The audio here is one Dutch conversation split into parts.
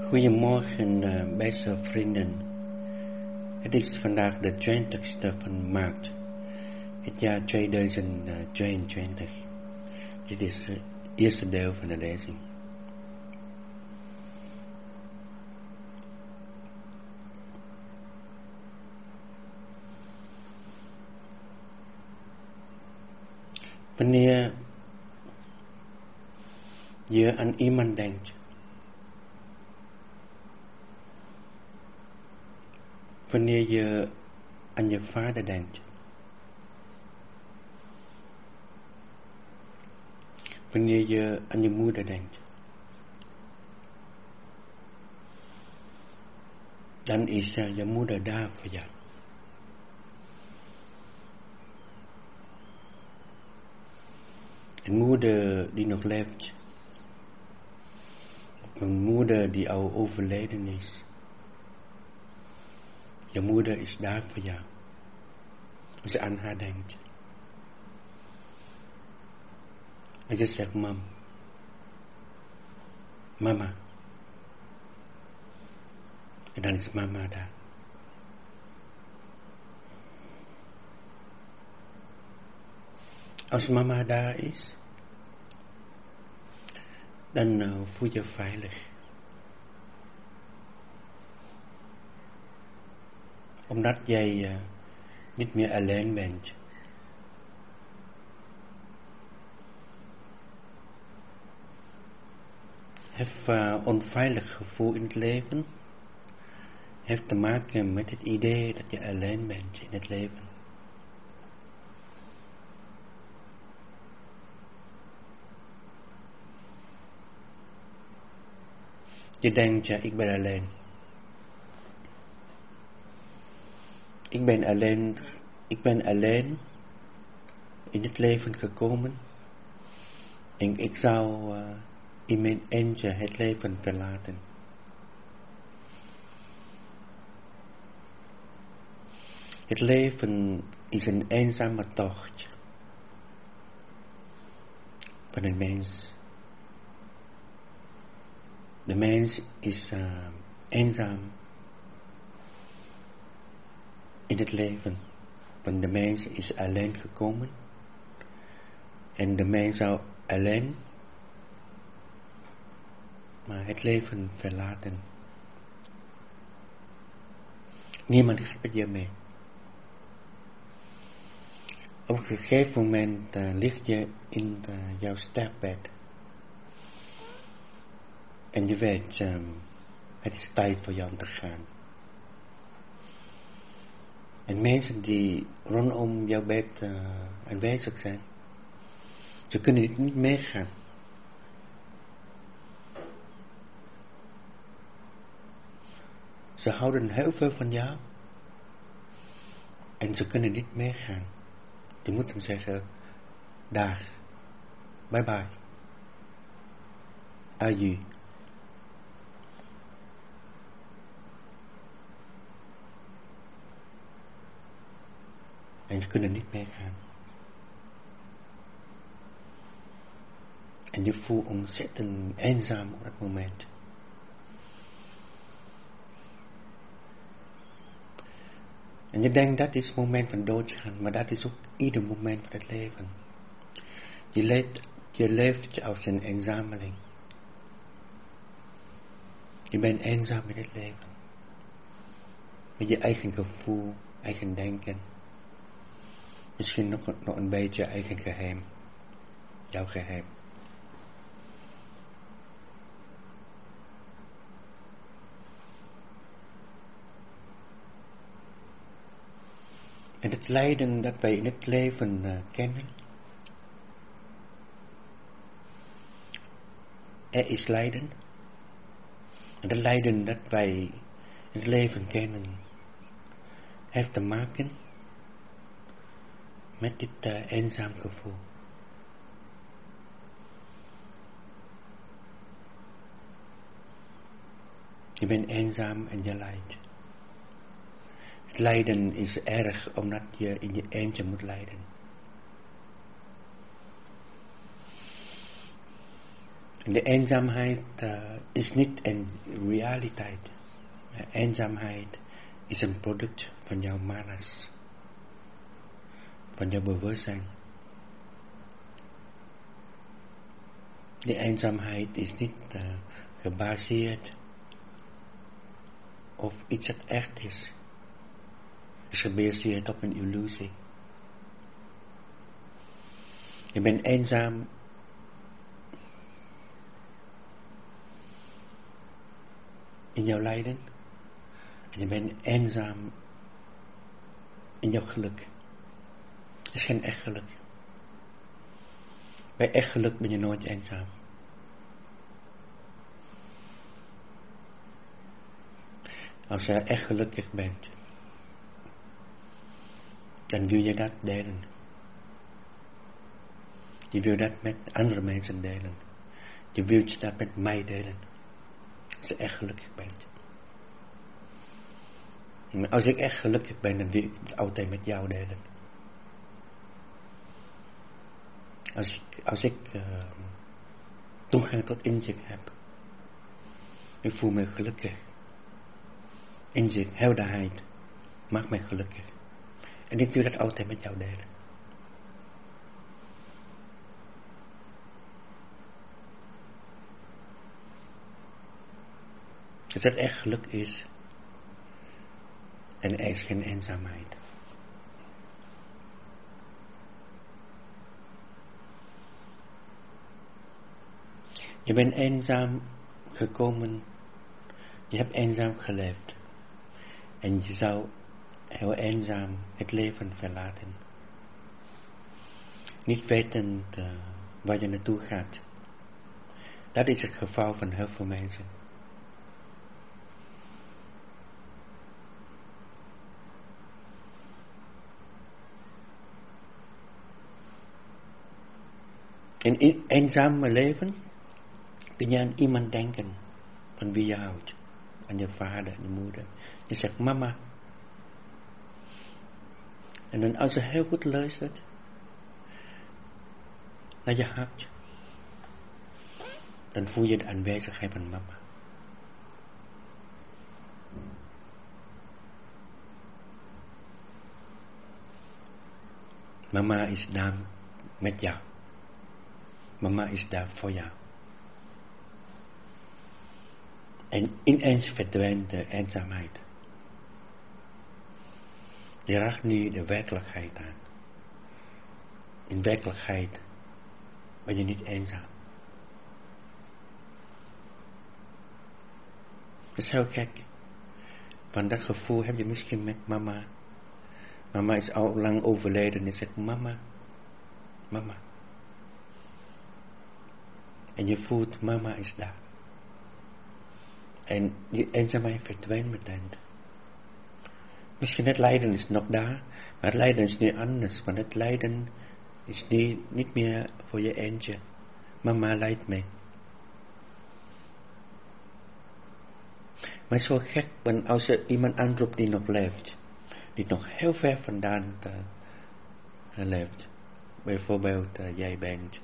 Goedemorgen, beste vrienden. Het is vandaag de 20ste van maart, het jaar 2022. Dit is het eerste deel van de lezing. Wanneer je aan iemand denkt, wanneer je aan je vader denkt, wanneer je aan je moeder denkt, dan is je moeder daar voor jou. Een moeder die nog leeft, een moeder die al overleden is. Je moeder is daar voor jou, als je aan haar denkt. Als je zegt, mama, en dan is mama daar. Als mama daar is, dan voel je veilig. Omdat jij niet meer alleen bent. Het onveilig gevoel in het leven heeft te maken met het idee dat je alleen bent in het leven. Je denkt, ja, ik ben alleen. Ik ben alleen in het leven gekomen en ik zou in mijn eentje het leven verlaten. Het leven is een eenzame tocht van een mens. De mens is eenzaam in het leven, want de mens is alleen gekomen en de mens zou alleen maar het leven verlaten. Niemand gaat met je mee. Op een gegeven moment lig je in jouw sterfbed en je weet, het is tijd voor jou om te gaan. En mensen die rondom jouw bed aanwezig zijn, ze kunnen niet meegaan. Ze houden heel veel van jou en ze kunnen niet meegaan. Die moeten zeggen, dag, bye bye, adieu. En ze kunnen niet meegaan. En je voelt ontzettend eenzaam op dat moment. En je denkt, dat is het moment van doodgaan, maar dat is ook ieder moment van het leven. Je leeft als een eenzameling. Je bent eenzaam in het leven. Met je eigen gevoel, eigen denken. Misschien nog een beetje eigen geheim. Jouw geheim. En het lijden dat wij in het leven kennen. Er is lijden. En het lijden dat wij in het leven kennen, heeft te maken met dit eenzaam gevoel. Je bent eenzaam en je lijdt. Het lijden is erg omdat je in je eentje moet lijden. En de eenzaamheid is niet een realiteit. Eenzaamheid is een product van jouw manas, van jouw bewustzijn. De eenzaamheid is niet gebaseerd op iets dat echt is. Het is gebaseerd op een illusie. Je bent eenzaam in jouw lijden. En je bent eenzaam in jouw geluk. Het is geen echt geluk. Bij echt geluk ben je nooit eenzaam. Als je echt gelukkig bent, dan wil je dat delen. Je wil dat met andere mensen delen. Je wilt dat met mij delen. Als je echt gelukkig bent. Maar als ik echt gelukkig ben, dan wil ik het altijd met jou delen. Als ik toegang tot inzicht heb. Ik voel me gelukkig. Inzicht, helderheid, maakt mij gelukkig. En ik wil dat altijd met jou delen. Als het echt geluk is. En er is geen eenzaamheid. Je bent eenzaam gekomen. Je hebt eenzaam geleefd. En je zou heel eenzaam het leven verlaten. Niet wetend waar je naartoe gaat. Dat is het geval van heel veel mensen. In eenzame leven kun je aan iemand denken van wie je houdt. Aan je vader, je moeder. Je zegt mama. En dan als je heel goed luistert naar je hart, dan voel je de aanwezigheid van mama. Mama is daar met jou. Mama is daar voor jou. En ineens verdwijnt de eenzaamheid. Je raakt nu de werkelijkheid aan. In werkelijkheid ben je niet eenzaam. Dat is heel gek. Want dat gevoel heb je misschien met mama. Mama is al lang overleden en je zegt mama, mama. En je voelt mama is daar. En die eenzaamheid verdwijnt meteen. Misschien het lijden is nog daar, maar het lijden is nu anders. Want het lijden is niet meer voor je eentje. Mama lijdt mee. Maar het is wel gek, want als je iemand aanroept die nog leeft. Die nog heel ver vandaan leeft. Bijvoorbeeld jij bent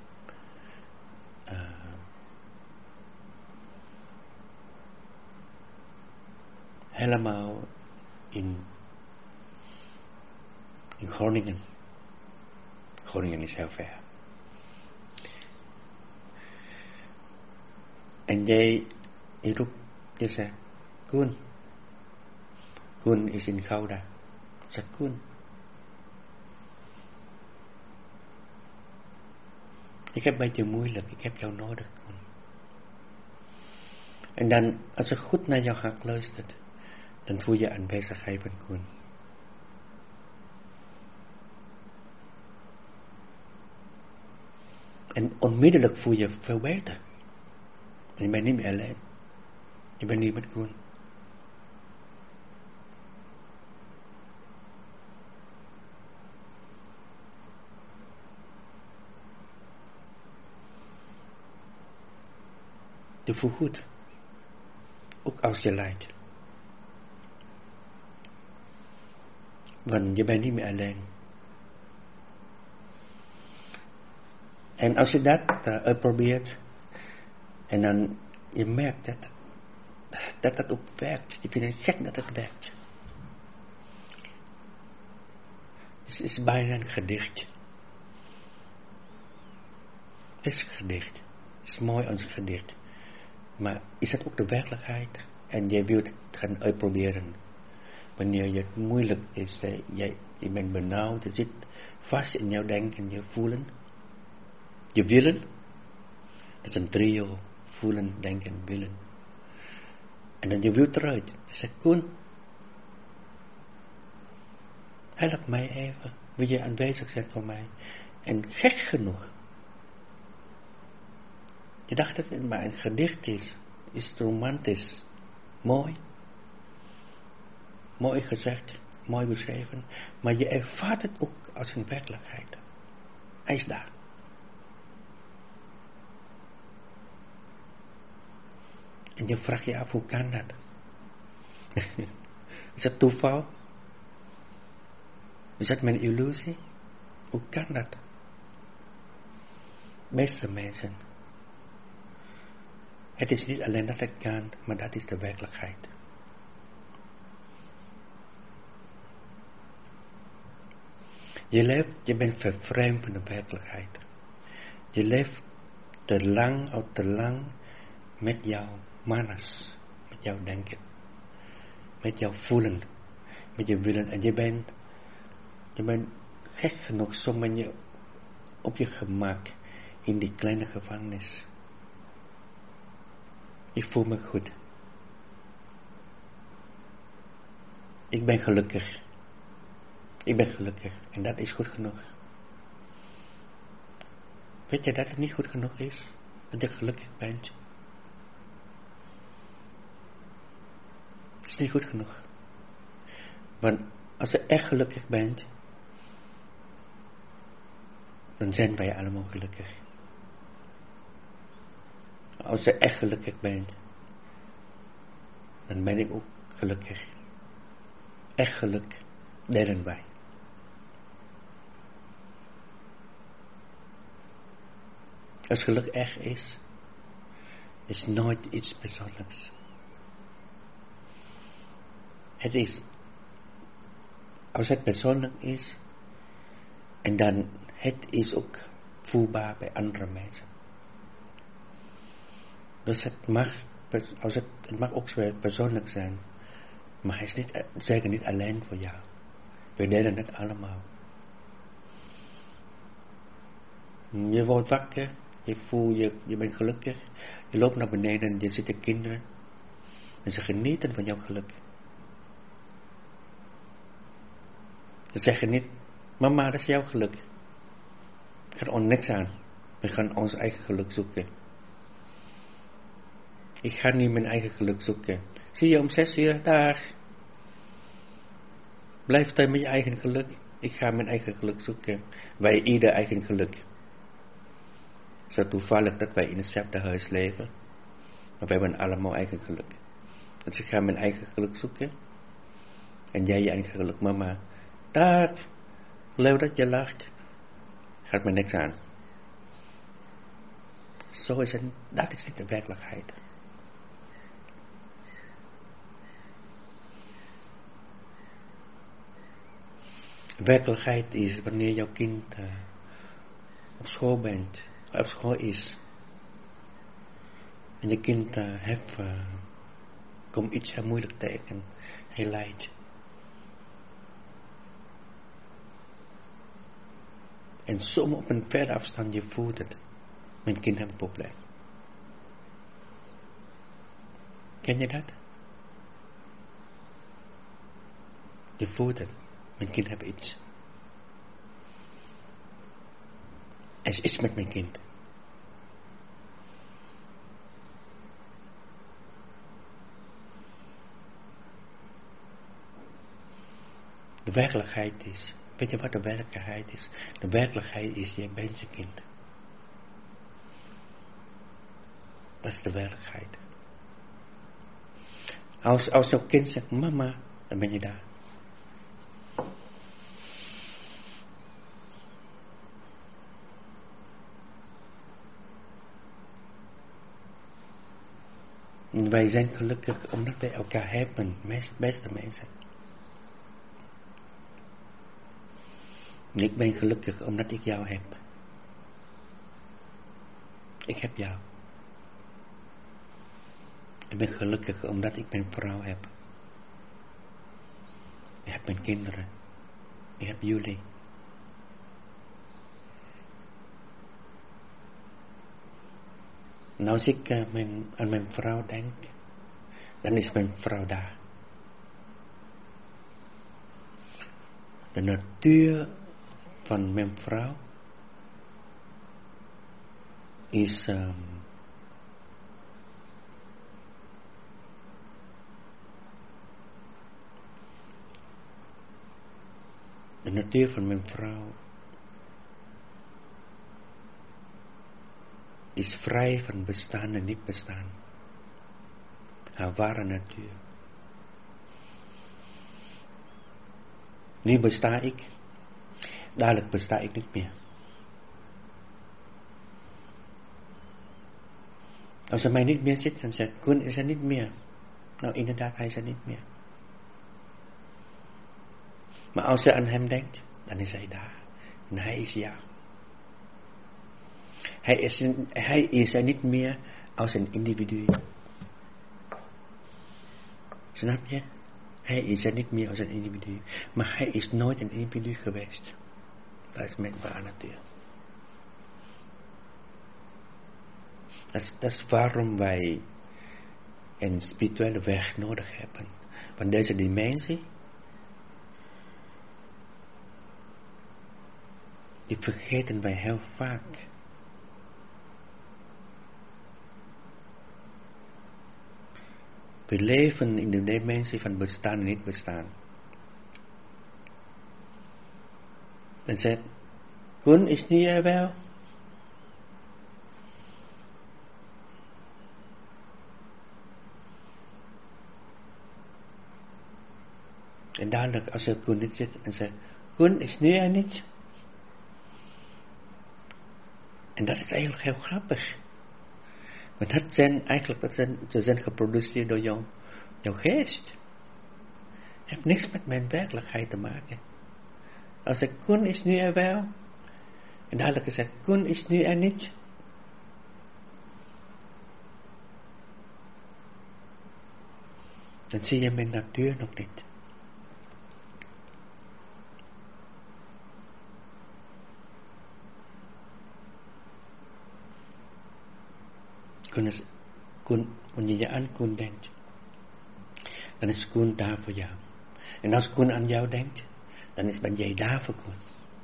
helemaal in Groningen. Groningen is heel ver. En jij roept, je zegt, Koen. Koen is in Gouda. Zegt Koen. Ik heb een beetje moeilijk, ik heb jou nodig, Koen. En dan, als je goed naar jouw hart luistert, dan voel je aanwezigheid van Koen. En onmiddellijk voel je veel beter. Je bent niet meer alleen. Je bent niet met Koen. Je voelt goed. Ook als je lijdt. Want je bent niet meer alleen. En als je dat uitprobeert, En dan, je merkt dat ook werkt. Je vindt het gek dat het werkt. Het is bijna een gedicht. Het is een gedicht. Het is mooi als een gedicht. Maar is dat ook de werkelijkheid? En jij wilt het gaan uitproberen. Wanneer het moeilijk is, je bent benauwd, het zit vast in jouw denken, je voelen. Je willen. Dat is een trio. Voelen, denken, willen. En dan je wilt eruit. Je zegt, Koen, help mij even. Wil je aanwezig zijn voor mij? En gek genoeg. Je dacht dat het maar een gedicht is. Is het romantisch. Mooi. Mooi gezegd. Mooi beschreven. Maar je ervaart het ook als een werkelijkheid. Hij is daar. En je vraagt je af, hoe kan dat? Is dat toeval? Is dat mijn illusie? Hoe kan dat? Beste mensen, het is niet alleen dat het kan, maar dat is de werkelijkheid. Je bent vervreemd van de werkelijkheid. Je leeft te lang met jouw manas, met jouw denken, met jouw voelen, met je willen. En je bent gek genoeg, zo ben je op je gemak in die kleine gevangenis. Ik voel me goed. Ik ben gelukkig. Ik ben gelukkig. En dat is goed genoeg. Weet je dat het niet goed genoeg is? Dat je gelukkig bent? Het is niet goed genoeg. Want als je echt gelukkig bent, dan zijn wij allemaal gelukkig. Als je echt gelukkig bent, dan ben ik ook gelukkig. Echt geluk delen wij. Als geluk echt is nooit iets persoonlijks. Het is, als het persoonlijk is, en dan het is ook voelbaar bij andere mensen. Dus het mag ook persoonlijk zijn, maar het is niet, zeker niet alleen voor jou. We delen het allemaal. Je wordt wakker, je voelt je bent gelukkig, je loopt naar beneden, je ziet de kinderen en ze genieten van jouw geluk. Ze zeggen niet, mama, dat is jouw geluk. Het gaat ons niks aan. We gaan ons eigen geluk zoeken. Ik ga niet mijn eigen geluk zoeken. Zie je om 6 uur, dag. Blijf daar met je eigen geluk. Ik ga mijn eigen geluk zoeken. Wij ieder eigen geluk. Zo toevallig dat wij in hetzelfde huis leven. Maar wij hebben allemaal eigen geluk. Dus ik ga mijn eigen geluk zoeken. En jij je eigen geluk. Mama, dag. Leuk dat je lacht. Gaat me niks aan. Zo is het. Dat is niet de werkelijkheid. Werkelijkheid is wanneer jouw kind op school is. En je kind komt iets heel moeilijk tegen. Hij lijdt. En soms op een verre afstand je voelt het. Mijn kind heeft een probleem. Ken je dat? Je voelt het. Mijn kind heeft iets. Er is iets met mijn kind. De werkelijkheid is, weet je wat de werkelijkheid is? De werkelijkheid is, je bent je kind. Dat is de werkelijkheid. Als jouw kind zegt, mama, dan ben je daar. Wij zijn gelukkig omdat wij elkaar hebben, beste mensen. Ik ben gelukkig omdat ik jou heb. Ik heb jou. Ik ben gelukkig omdat ik mijn vrouw heb. Ik heb mijn kinderen. Ik heb jullie. En als ik aan mijn vrouw denk, dan is mijn vrouw daar. De natuur van mijn vrouw is de natuur van mijn vrouw is vrij van bestaan en niet bestaan. Haar ware natuur. Nu besta ik, dadelijk besta ik niet meer. Als er mij niet meer zit, dan zegt Koen is er niet meer. Nou inderdaad, hij is er niet meer. Maar als je aan hem denkt, dan is hij daar. En hij is jou. Hij is er niet meer als een individu. Snap je? Hij is er niet meer als een individu. Maar hij is nooit een individu geweest. Dat is mijn ware natuur. Dat is waarom wij een spirituele weg nodig hebben. Want deze dimensie, die vergeten wij heel vaak. We leven in de dimensie van bestaan en niet bestaan. Men zegt, Koen is niet er wel. En dadelijk als je Koen niet zit en zegt, Koen is niet er niet. En dat is eigenlijk heel grappig. Want dat zijn eigenlijk, ze zijn geproduceerd door jouw geest. Het heeft niks met mijn werkelijkheid te maken. Als ik Koen is nu er wel. En dadelijk gezegd, Koen is nu er niet. Dan zie je mijn natuur nog niet. Wanneer je aan Koen denkt, dan is Koen daar voor jou. En als Koen aan jou denkt, dan ben jij daar voor Koen.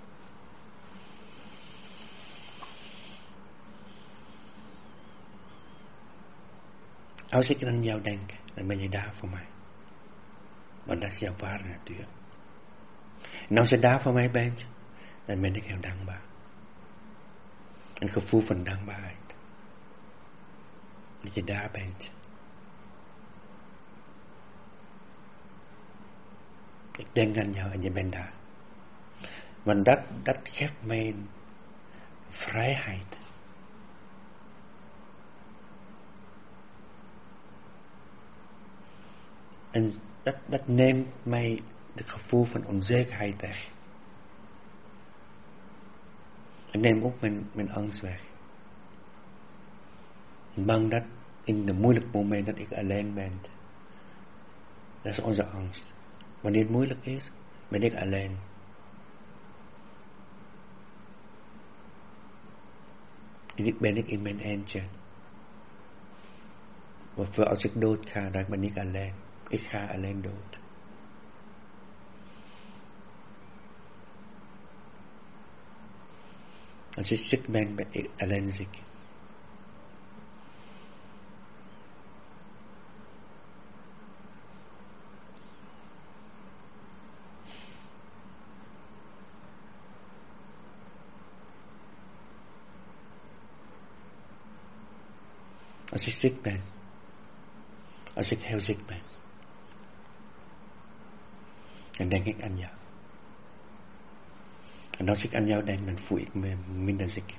Als ik aan jou denk, dan ben je daar voor mij. Want dat is jouw ware natuur. En als je daar voor mij bent, dan ben ik heel dankbaar. Een gevoel van dankbaarheid. Dat je daar bent. Ik denk aan jou en je bent daar. Want dat geeft mij vrijheid. En dat neemt mij het gevoel van onzekerheid weg. Het neemt ook mijn angst weg. Ik ben bang dat in de moeilijke moment dat ik alleen ben. Dat is onze angst. Wanneer het moeilijk is, ben ik alleen. En ben ik in mijn eentje. Want als ik dood ga, dan ben ik alleen. Ik ga alleen dood. Als ik ziek ben, ben ik alleen ziek. Als ik ziek ben. Als ik heel ziek ben. Dan denk ik aan jou. En als ik aan jou denk, dan voel ik me minder ziek.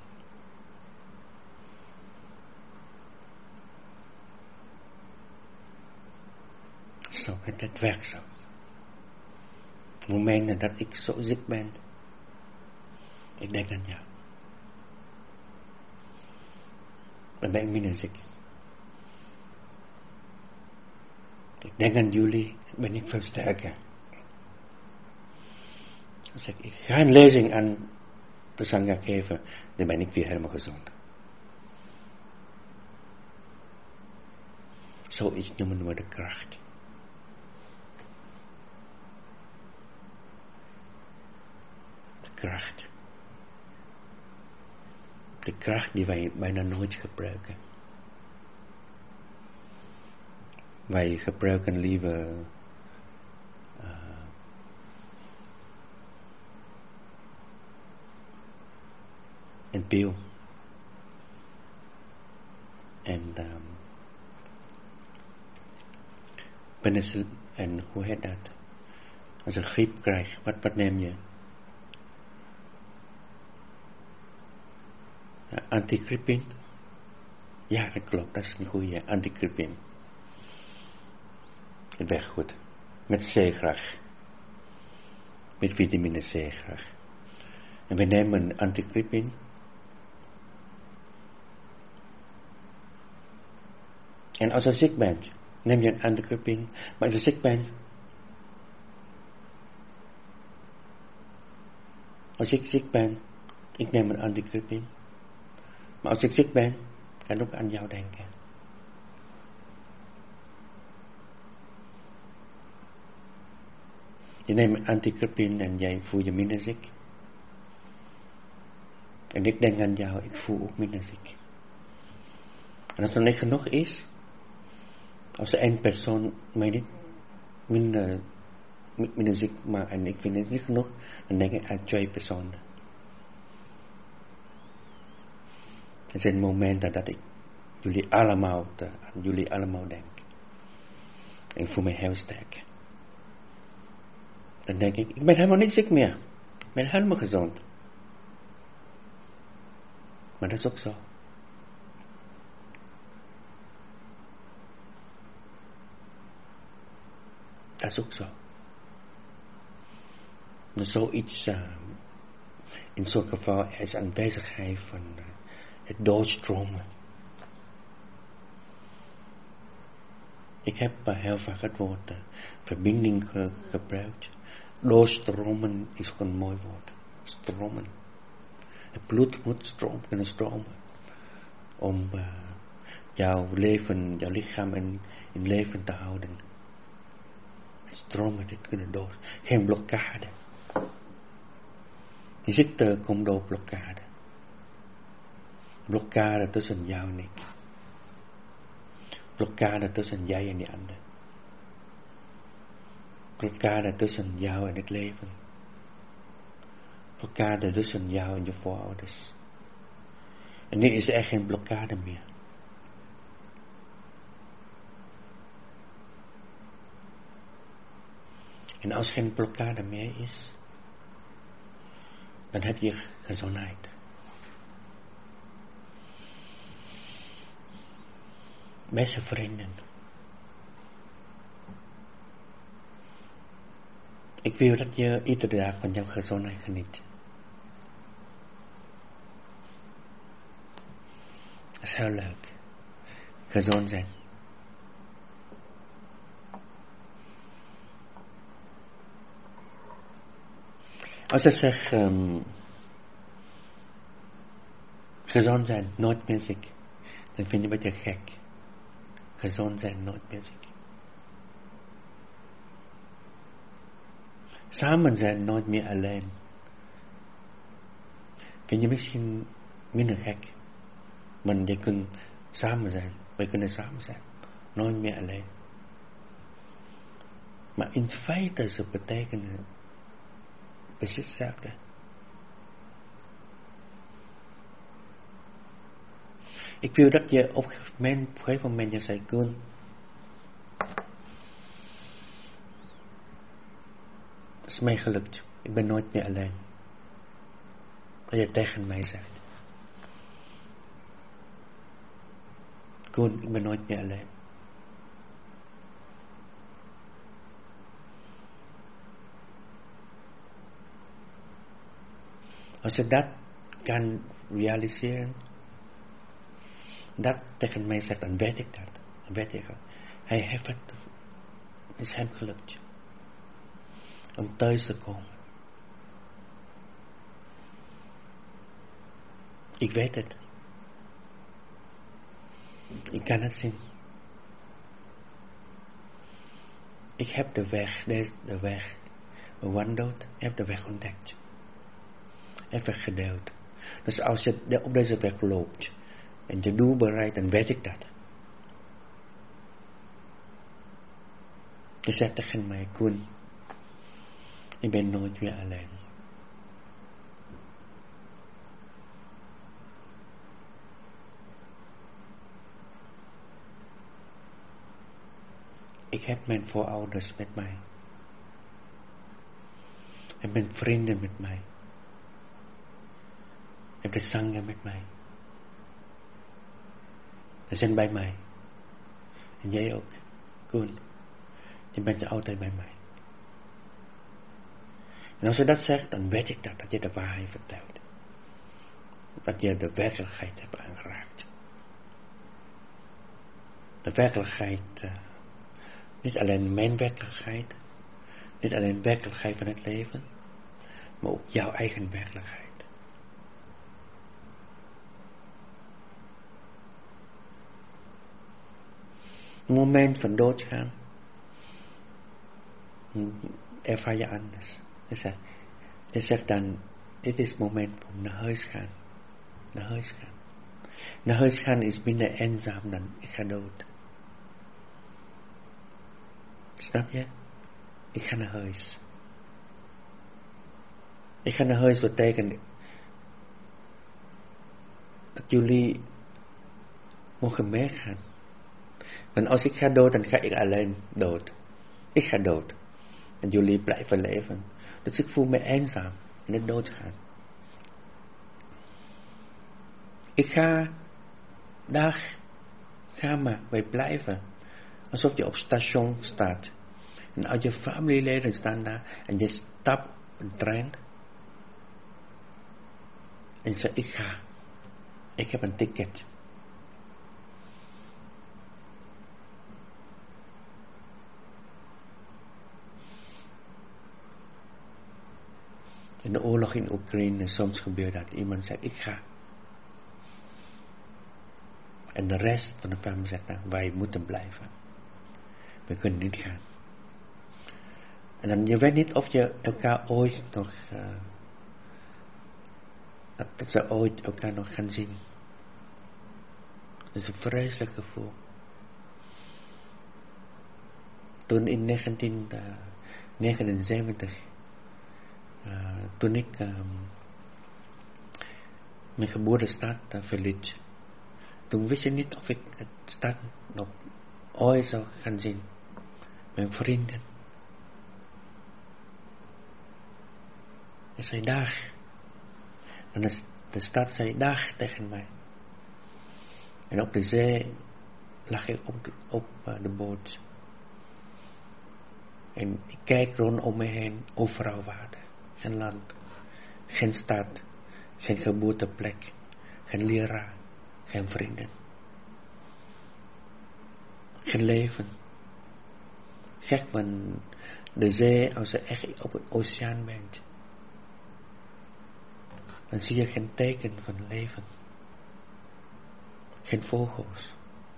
zo, het werkt zo. Op momenten dat ik zo ziek ben, ik denk aan jou. Dan ben ik minder ziek. Ik denk aan jullie, ben ik veel sterker. Als ik ga een lezing aan de Sangha geven, dan ben ik weer helemaal gezond. Zoiets noemen we de kracht. De kracht. De kracht die wij bijna nooit gebruiken. Wij gebruiken liever een pil. En penicillin, en hoe heet dat? Als je griep krijgt, wat neem je? Anticripin? Ja, dat klopt, dat is een goede anticripin. Het werkt goed. Met C graag. Met vitamine C graag. En we nemen anticripin. En als je ziek bent, neem je een anticripin. Maar als je ziek bent, als ik ziek ben, ik neem een anticripin. Maar als ik ziek ben, kan ik ook aan jou denken. Je neemt een anticripin en jij voelt je minder ziek. En ik denk aan jou, ik voel ook minder ziek. En als er niet genoeg is, als er één persoon mij niet minder ziek maakt en ik vind het niet genoeg, dan denk ik aan 2 personen. Het zijn momenten dat ik aan jullie allemaal denk. En ik voel me heel sterk. Dan denk ik ben helemaal niet ziek meer. Ik ben helemaal gezond. Maar dat is ook zo. Dat is ook zo. Maar zoiets, in zo'n geval is aanwezigheid van het doorstromen. Ik heb heel vaak het woord verbinding gebruikt. Doorstromen is ook een mooi woord. Stromen. Het bloed moet kunnen stromen. Om jouw leven, jouw lichaam in leven te houden. Stromen, dit kunnen door. Geen blokkade. Je ziekte komt door blokkade. Blokkade tussen jou en ik. Blokkade tussen jij en die ander. Blokkade tussen jou en het leven. Blokkade tussen jou en je voorouders. En nu is er echt geen blokkade meer. En als er geen blokkade meer is, dan heb je gezondheid. Beste vrienden, ik wil dat je iedere dag van jouw gezondheid geniet. Dat is heel leuk. Gezond zijn. Als je zegt, gezond zijn, nooit meer ziek, dan vind je een beetje gek. Gezond zijn, nooit meer ziek. Samen zijn, nooit meer alleen. Vind je misschien minder gek. Maar je kunt samen zijn. Wij kunnen samen zijn. Nooit meer alleen. Maar in feite ze betekenen precies hetzelfde. Ik wil dat je op een gegeven moment je zei, Koen, het is mij gelukt. Ik ben nooit meer alleen. Dat je tegen mij zegt. Koen, ik ben nooit meer alleen. Als je dat kan realiseren, dat tegen mij zegt, dan weet ik dat. Dan weet ik al. Hij heeft het, is hem gelukt. Om thuis te komen. Ik weet het. Ik kan het zien. Ik heb de weg bewandeld. Ik heb de weg ontdekt. Ik heb de weg gedeeld. Dus als je op deze weg loopt en je doel bereikt, dan weet ik dat. Je zegt tegen mij, Koen, ik ben nooit meer alleen. Ik heb mijn voorouders met mij. Ik heb vrienden met mij. Ik heb de zanger met mij. Ze zijn bij mij. En jij ook, Koen. Je bent altijd bij mij. En als je dat zegt, dan weet ik dat je de waarheid vertelt. Dat je de werkelijkheid hebt aangeraakt. De werkelijkheid, niet alleen mijn werkelijkheid, niet alleen de werkelijkheid van het leven, maar ook jouw eigen werkelijkheid. Een moment van doodgaan, ervaar je anders. Je zegt dan, dit is het moment om naar huis gaan. Naar huis gaan. Naar huis gaan is minder eenzaam dan ik ga dood. Snap je? Ik ga naar huis. Ik ga naar huis betekent dat jullie mogen meegaan. Want als ik ga dood, dan ga ik alleen dood. Ik ga dood. En jullie blijven leven. Dus ik voel me eenzaam in het doodgaan. Ik ga maar bij blijven. Alsof je op station staat. En als je familieleden staan daar en je stapt een trein. En je zegt, ik ga. Ik heb een ticket. In de oorlog in Oekraïne soms gebeurt dat. Iemand zegt, ik ga. En de rest van de familie zegt, nou, wij moeten blijven. We kunnen niet gaan. En dan, je weet niet of je elkaar ooit nog, dat ze ooit elkaar nog gaan zien. Dat is een vreselijk gevoel. Toen in 1979, toen ik mijn geboortestad verliet, toen wist je niet of ik het stad nog ooit zou gaan zien. Mijn vrienden. En zei dag. En de stad zei dag tegen mij. En op de zee lag ik op de boot. En ik kijk rondom me heen, overal water. Geen land, geen stad, geen geboorteplek, geen leraar, geen vrienden. Geen leven. Gek, want de zee, als je echt op een oceaan bent, dan zie je geen teken van leven. Geen vogels.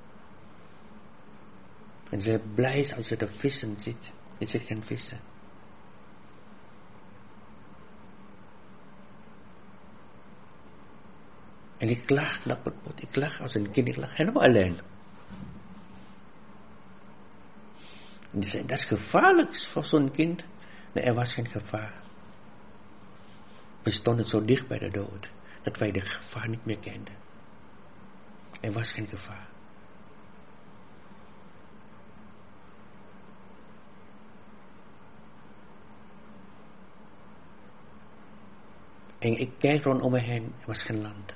En ze zijn blij als je de vissen ziet. Je ziet geen vissen. En ik lag op het boot. Ik lag als een kind. Ik lag helemaal alleen. En die zei, dat is gevaarlijk voor zo'n kind. Nee, er was geen gevaar. We stonden zo dicht bij de dood, dat wij de gevaar niet meer kenden. Er was geen gevaar. En ik kijk rondom me heen, er was geen land.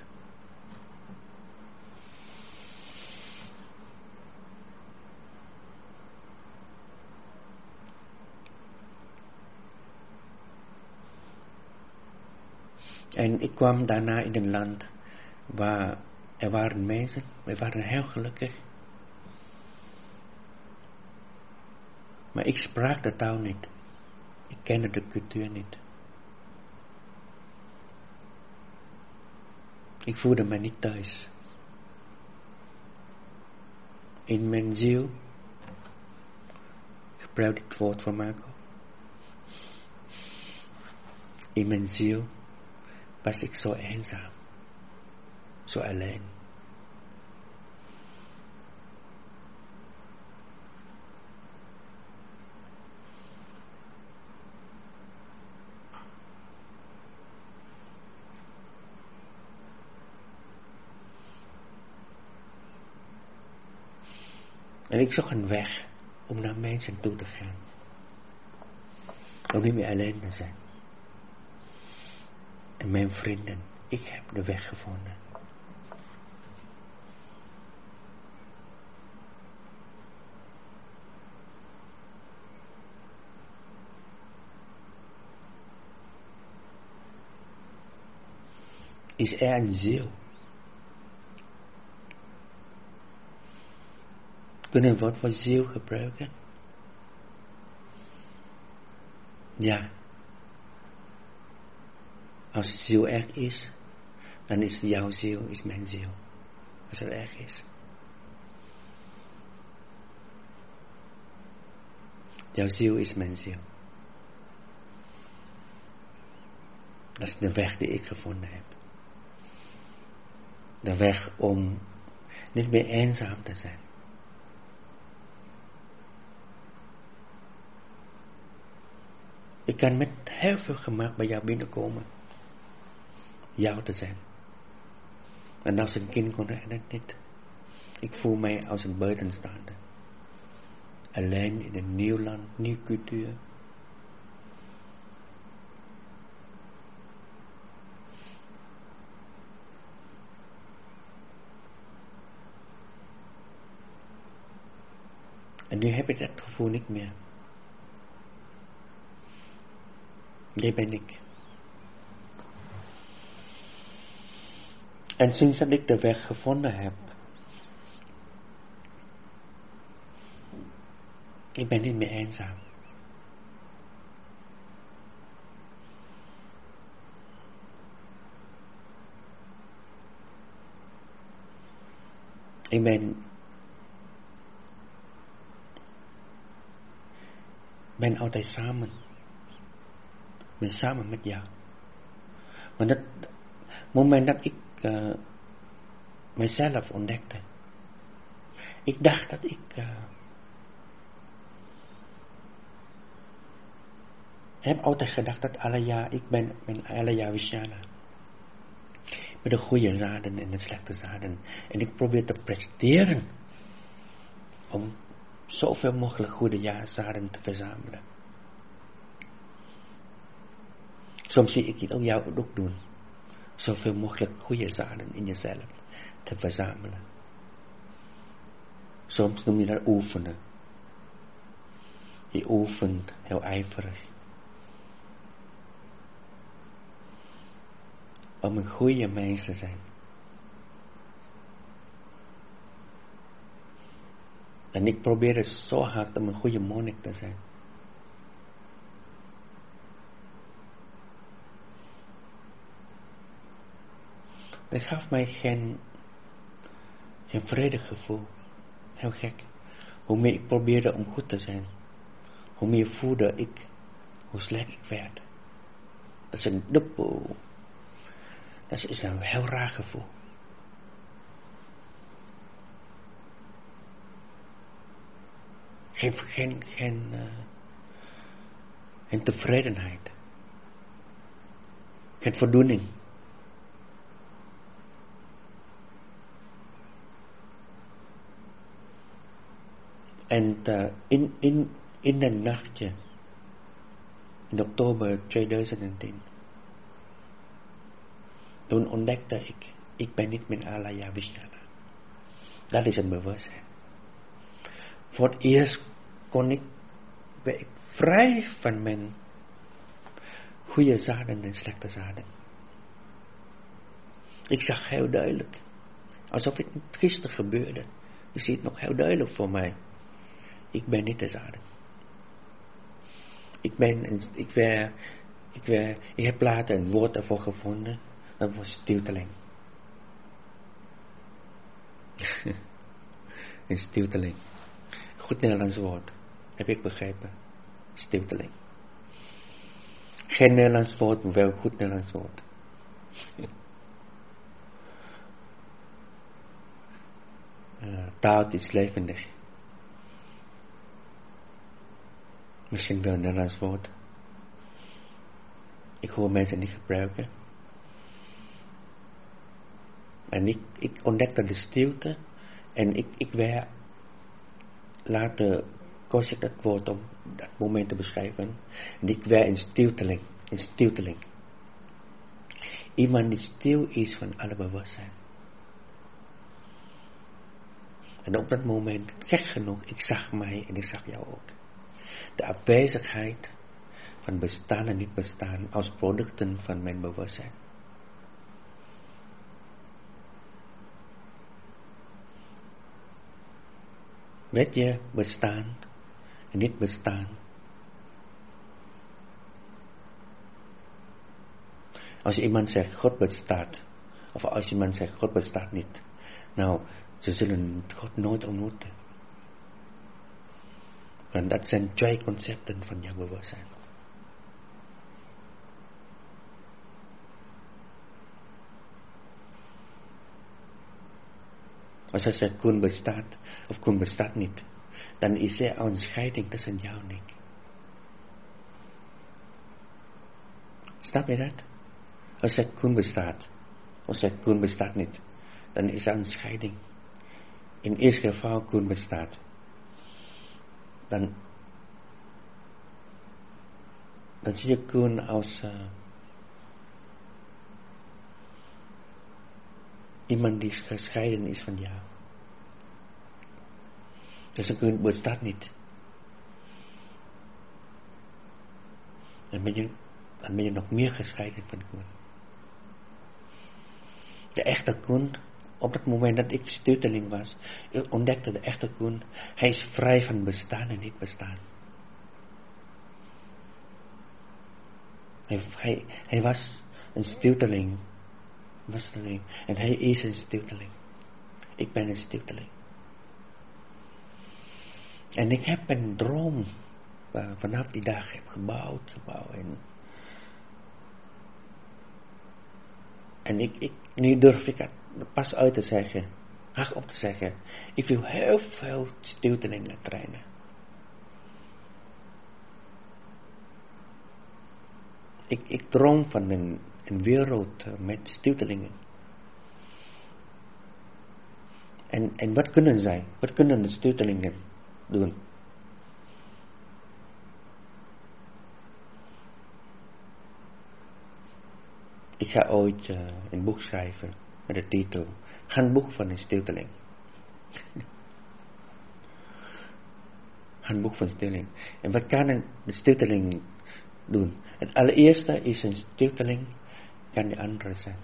En ik kwam daarna in een land waar er waren mensen, we waren heel gelukkig. Maar ik sprak de taal niet. Ik kende de cultuur niet. Ik voelde me niet thuis. In mijn ziel, ik gebruik dit woord voor Marco. In mijn ziel was ik zo eenzaam. Zo alleen. En ik zocht een weg om naar mensen toe te gaan. Om niet meer alleen te zijn. En mijn vrienden, ik heb de weg gevonden. Is er een ziel? Kunnen we het woord voor ziel gebruiken? Ja. Als ziel erg is, dan is jouw ziel, is mijn ziel. Als het erg is. Jouw ziel is mijn ziel. Dat is de weg die ik gevonden heb. De weg om niet meer eenzaam te zijn. Ik kan met heel veel gemak bij jou binnenkomen. Jou te zijn. En als een kind kon ik dat niet. Ik voel mij als een buitenstaander. Alleen in een nieuw land, nieuwe cultuur. En nu heb ik dat gevoel niet meer. Jij ben ik. En sinds dat ik de weg gevonden heb, ik ben niet meer eenzaam. Ik ben altijd samen. Ik ben samen met jou. Maar dat moment dat ik mijzelf ontdekte. Ik dacht dat ik heb altijd gedacht dat ik ben Alaya Vishana. Met de goede zaden en de slechte zaden. En ik probeer te presteren om zoveel mogelijk goede zaden te verzamelen. Soms zie ik het jou ook doen. Zoveel mogelijk goede zaden in jezelf te verzamelen. Soms noem je dat oefenen. Je oefent heel ijverig. Om een goede mens te zijn. En ik probeer het zo hard om een goede monnik te zijn. Dat gaf mij geen vredig gevoel. Heel gek. Hoe meer ik probeerde om goed te zijn, hoe meer voelde ik hoe slecht ik werd. Dat is een dubbel. Dat is een heel raar gevoel. Geen tevredenheid. Geen voldoening. En in een nachtje, in oktober 2010, toen ontdekte ik ben niet meer Alaya Vishana. Dat is een bewustzijn. Voor het eerst ben ik vrij van mijn goede zaden en slechte zaden. Ik zag heel duidelijk. Alsof het gisteren gebeurde. Ik zie het nog heel duidelijk voor mij. Ik ben niet de Adam. Ik heb later een woord daarvoor gevonden. Dat was stilteling. Een stilteling. Goed Nederlands woord. Heb ik begrepen. Stilteling. Geen Nederlands woord, maar wel goed Nederlands woord. Taal is levendig. Misschien wel een Nederlands woord. Ik hoor mensen niet gebruiken. En ik ontdekte de stilte. En ik werd later koos ik dat woord om dat moment te beschrijven. En ik werd een stilteling. Een stilteling. Iemand die stil is van alle bewustzijn. En op dat moment, gek genoeg, ik zag mij en ik zag jou ook. De afwezigheid van bestaan en niet bestaan als producten van mijn bewustzijn. Weet je, bestaan en niet bestaan. Als iemand zegt God bestaat, of als iemand zegt God bestaat niet, nou, ze zullen God nooit ontmoeten. Want dat zijn twee concepten van jouw bewustzijn. Als hij zegt Koen bestaat of Koen bestaat niet, dan is er een scheiding tussen jou en ik. Snap je dat? Als hij zegt Koen bestaat of zegt Koen bestaat niet, dan is er een scheiding. In het eerste geval Koen bestaat. Dan zie je Koen als iemand die gescheiden is van jou. Dus een Koen bestaat niet. Dan ben je nog meer gescheiden van Koen. De echte Koen, op het moment dat ik stuurteling was, ik ontdekte de echte Koen, hij is vrij van bestaan en niet bestaan. Hij was een stilteling. En hij is een stilteling. Ik ben een stilteling. En ik heb een droom vanaf die dag heb gebouwd. En nu durf ik het pas uit te zeggen. Hardop te zeggen. Ik wil heel veel stiltelingen trainen. Ik droom van een wereld met stiltelingen. En wat kunnen zij? Wat kunnen de stiltelingen doen? Ik ga ooit een boek schrijven met de titel Handboek van een stilteling. Handboek van stilteling. En wat kan de stilteling doen? Het allereerste is een stilteling kan de andere zijn.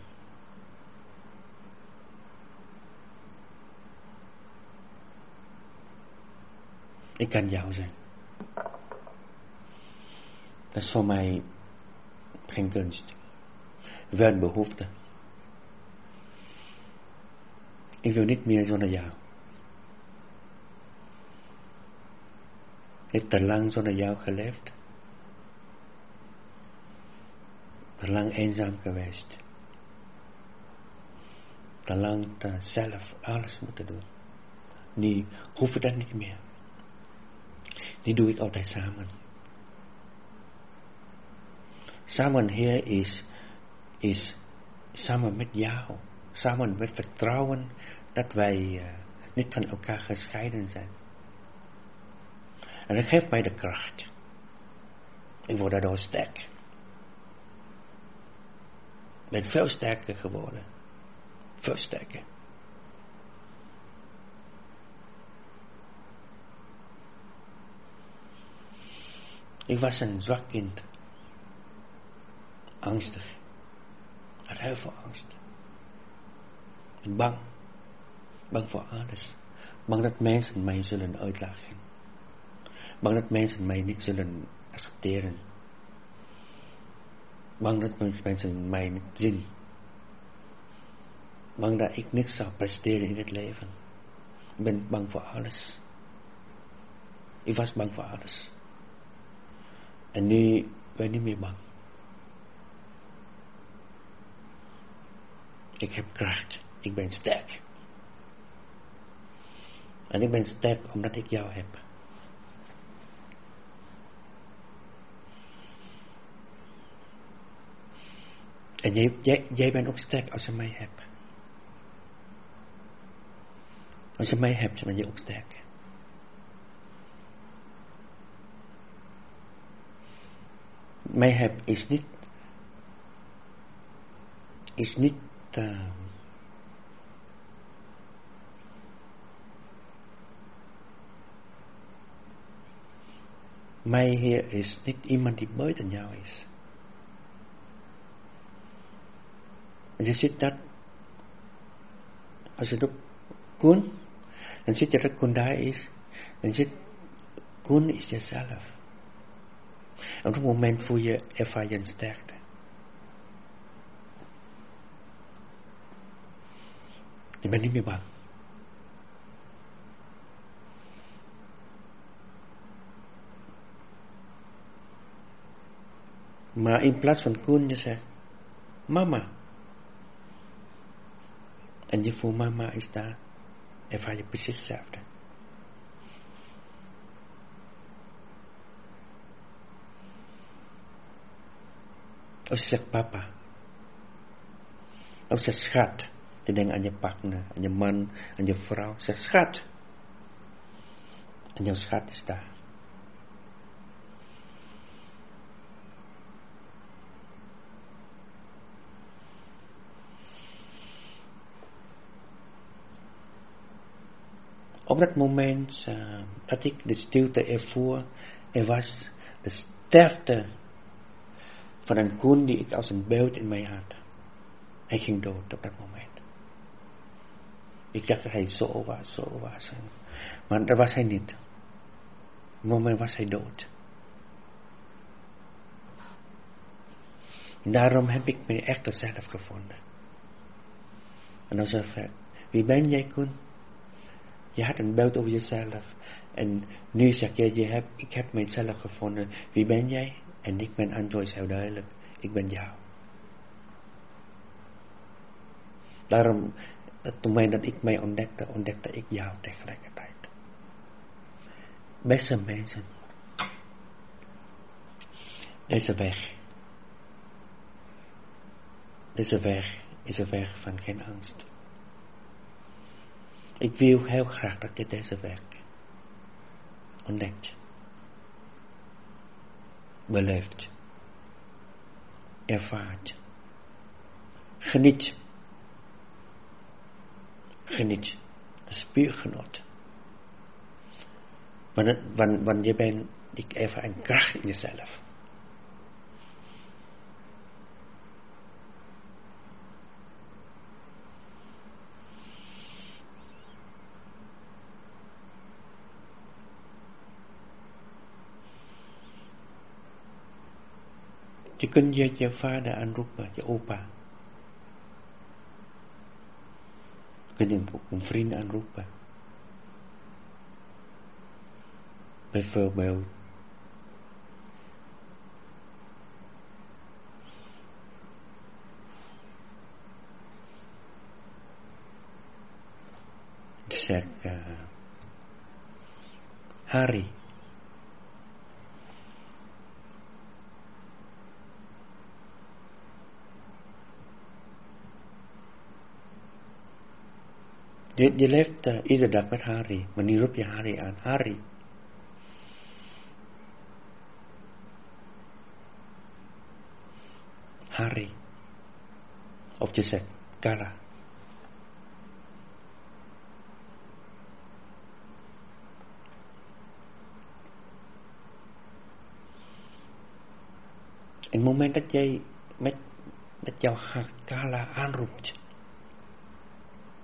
Ik kan jou zijn. Dat is voor mij geen kunst. Wel een behoefte. Ik wil niet meer zonder jou. Ik heb te lang zonder jou geleefd. Te lang eenzaam geweest. Te lang zelf alles moeten doen. Nu hoef ik dat niet meer. Nu doe ik altijd samen. Samen hier is samen met jou. Samen met vertrouwen dat wij niet van elkaar gescheiden zijn. En dat geeft mij de kracht. Ik word daardoor sterk. Ik ben veel sterker geworden. Veel sterker. Ik was een zwak kind. Angstig. Had heel veel angst. ben bang. Bang voor alles. Bang dat mensen mij zullen uitlachen. Bang dat mensen mij niet zullen accepteren. Bang dat mensen mij niet zien. Bang dat ik niks zou presteren in het leven. Ik ben bang voor alles. Ik was bang voor alles. En nu ben ik niet meer bang. Ik heb kracht. Ik ben sterk. En ik ben sterk omdat ik jou heb. En jij bent ook sterk als je mij hebt. Als je mij hebt, ben je ook sterk. Mij heb is niet mij hier is niet iemand die buiten jou is. En je ziet dat als je op Koen, dan ziet je dat Koen daar is, dan ziet Koen is jezelf. En op dat moment ervaar je een sterkte. Je bent niet meer bang. Maar in plaats van Koen, je zegt mama. En je voelt mama is daar. Ervaar je precies hetzelfde. Als je zegt papa. Als je zegt schat. Je denkt aan je partner, aan je man, aan je vrouw. Zeg schat. En jouw schat is daar. Op dat moment dat ik de stilte ervoer, er was de sterfte van een Koen die ik als een beeld in mij had. Hij ging dood op dat moment. Ik dacht dat hij zo was. Maar dat was hij niet. Op het moment was hij dood. En daarom heb ik mijn echte zelf gevonden. En dan zei hij, wie ben jij Koen? Je had een beeld over jezelf. En nu zeg je, ik heb mijzelf gevonden. Wie ben jij? En ik ben antwoord heel duidelijk. Ik ben jou. Daarom, op het moment dat ik mij ontdekte ik jou tegelijkertijd. Beste mensen. Deze weg is een weg van geen angst. Ik wil heel graag dat je deze weg ontdekt, beleeft, ervaart, geniet, spuurgenot. Want je bent, ik ervaar een kracht in jezelf. Je kunt je vader aanroepen, je opa. Je kunt een vriend aanroepen. Bijvoorbeeld. Ik zeg, Harry. Je leeft iedere dag met Harry, maar nu roep je Harry aan. Harry. Harry. Of je zegt, Kala. In het moment dat jij met jouw hart Kala aanroept,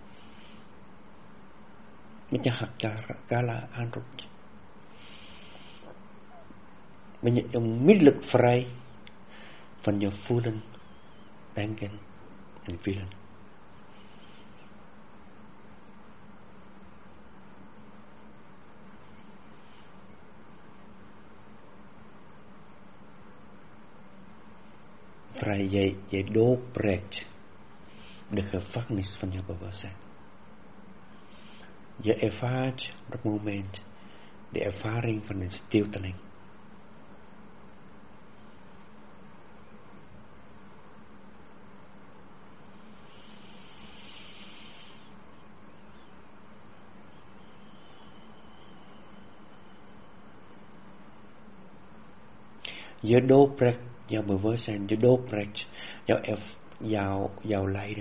met je gala aanroept. Ben je onmiddellijk vrij van je voelen, denken en willen. Vrij, jij doorbreekt de gevangenis van je bewustzijn. Je ervaart op dat moment de ervaring van een stilteling. Je doorbreekt jouw bewustzijn, je doorbreekt jouw lijden.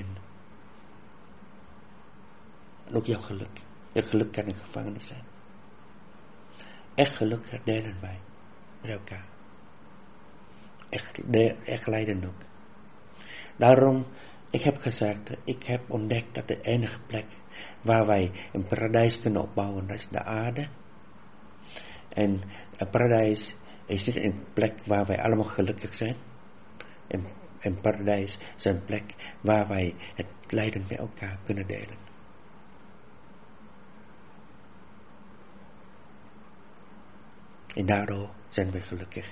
En ook jouw geluk. Je geluk kan een gevangenis zijn. Echt geluk delen wij met elkaar. Echt lijden ook. Daarom, ik heb gezegd, ik heb ontdekt dat de enige plek waar wij een paradijs kunnen opbouwen, dat is de aarde. En een paradijs is niet een plek waar wij allemaal gelukkig zijn. Een paradijs is een plek waar wij het lijden met elkaar kunnen delen. En daardoor zijn we gelukkig.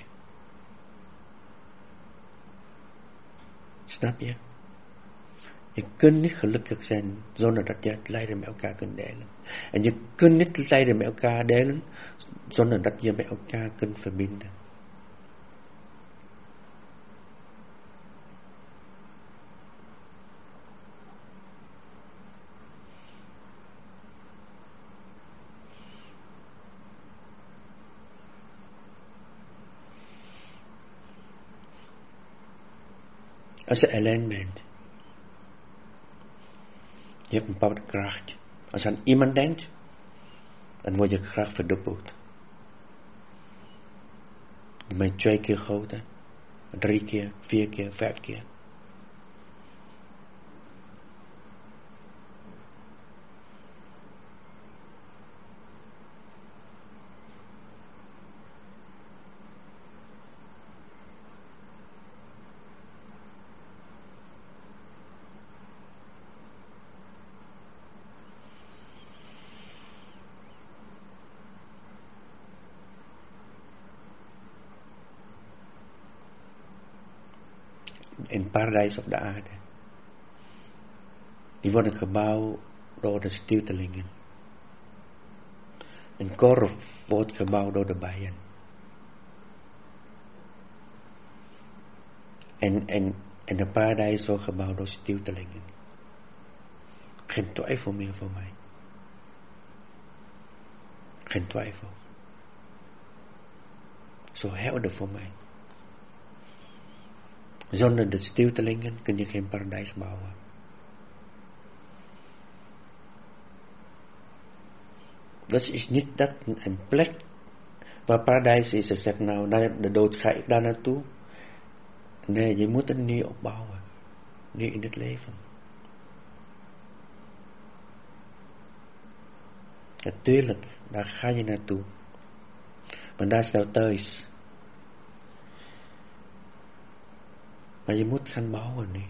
Snap je? Je kunt niet gelukkig zijn zonder dat je het lijden met elkaar kunt delen. En je kunt niet het lijden met elkaar delen zonder dat je met elkaar kunt verbinden. Als je alleen bent, je hebt een bepaalde kracht. Als je aan iemand denkt, dan wordt je kracht verdubbeld. Dan ben je 2 keer groter, 3 keer, 4 keer, 5 keer. Een paradijs op de aarde. Die worden gebouwd door de stiltelingen. Een korf wordt gebouwd door de bijen. En de paradijs wordt gebouwd door stiltelingen. Geen twijfel meer voor mij. Geen twijfel. Zo helder voor mij. Zonder de stiltelingen kun je geen paradijs bouwen. Dus is niet dat een plek waar paradijs is en zegt nou, na de dood ga ik daar naartoe. Nee, je moet het nu opbouwen. Nu in het leven. Natuurlijk, daar ga je naartoe. Maar daar is jouw thuis. Maar je moet gaan bouwen nu.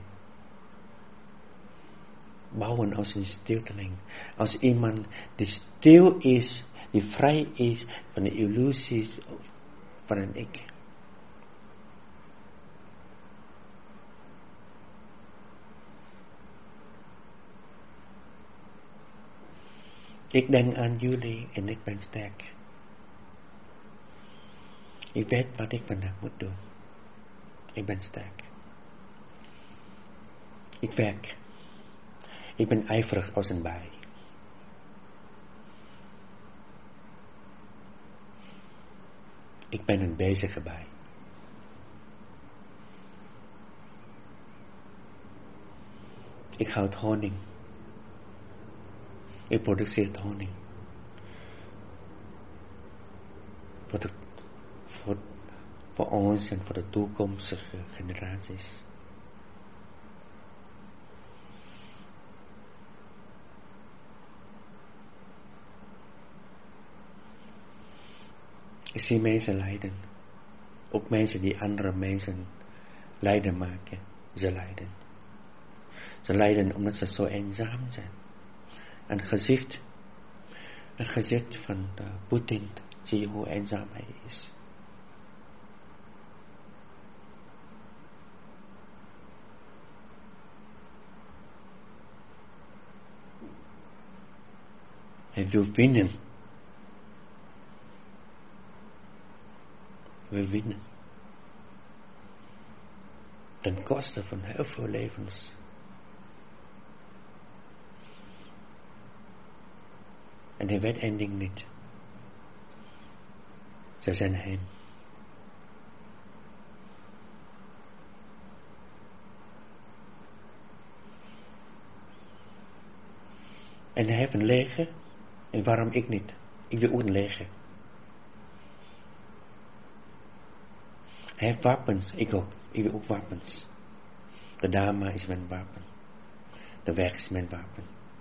Bouwen als een stilteling. Als iemand die stil is, die vrij is van de illusies van een ik. Ik denk aan jullie en ik ben sterk. Ik weet wat ik vandaag moet doen. Ik ben sterk. Ik werk. Ik ben ijverig als een bij. Ik ben een bezige bij. Ik houd honing. Ik produceer honing. Voor ons en voor de toekomstige generaties. Ik zie mensen lijden. Ook mensen die andere mensen lijden maken. Ze lijden. Ze lijden omdat ze zo eenzaam zijn. Een gezicht van Poetin. Zie je hoe eenzaam hij is. Hij wil winnen. We winnen. Ten koste van heel veel levens. En hij weet één ding niet. Ze zijn heen. En hij heeft een leger. En waarom ik niet? Ik wil ook een leger. Hij heeft wapens. Ik ook. Ik wil ook wapens. De dame is mijn wapen. De weg is mijn wapen.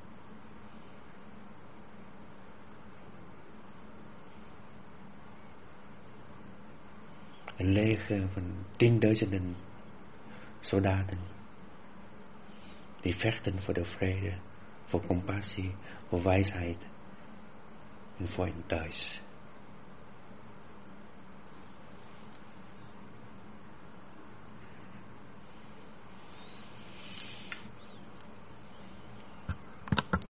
Een leger van 10.000 soldaten. Die vechten voor de vrede. Voor compassie. Voor wijsheid. En voor een thuis.